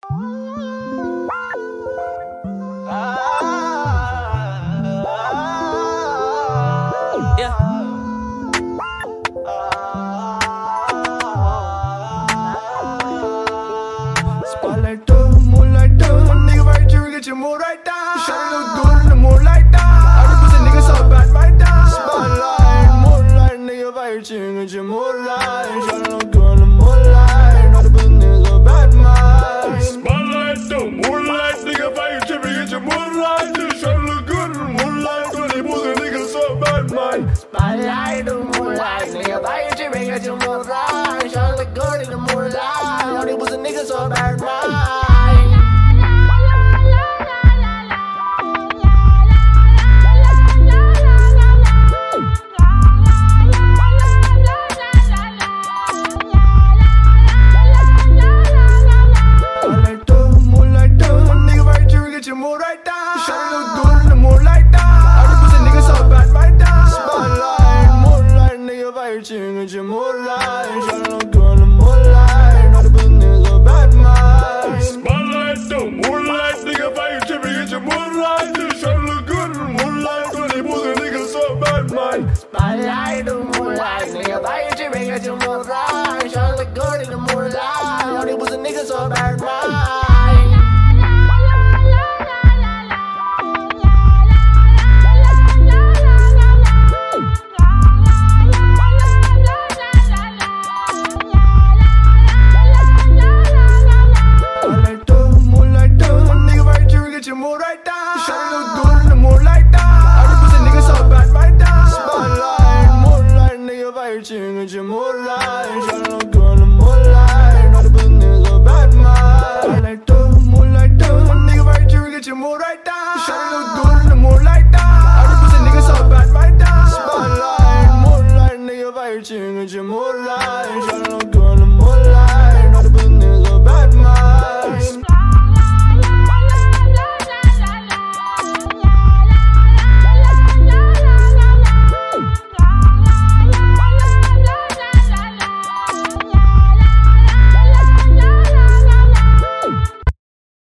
Spotlight up, moonlight up, nigga right here, get your mood right down. Shawty look good in the moonlight down. All the pussy niggas so bad right down. Spotlight, moonlight, nigga right here, get your mood right. Shawty look good in the moonlight. All the pussy niggas so bad man. Spotlight up, moonlight, nigga right here, get your mood right. Shawty look good in the moonlight. All the pussy niggas so bad man. Spotlight, the moonlight, nigga right here, get your mood right. Shawty look good in the moonlight. All the pussy niggas so bad man. Your mood right down. Shawty look good in the moonlight down. All the pussy niggas so bad right down. Spotlight, moonlight, nigga right here, get your mood right. Shawty look good in the moonlight. All the pussy niggas so bad man. Spotlight, the moonlight, nigga right here, get your mood right. Shawty look good in the moonlight. All the pussy niggas so bad man. Spotlight, the moonlight, nigga right here, get your mood right. Shawty look good in the moonlight. All the pussy niggas so bad man.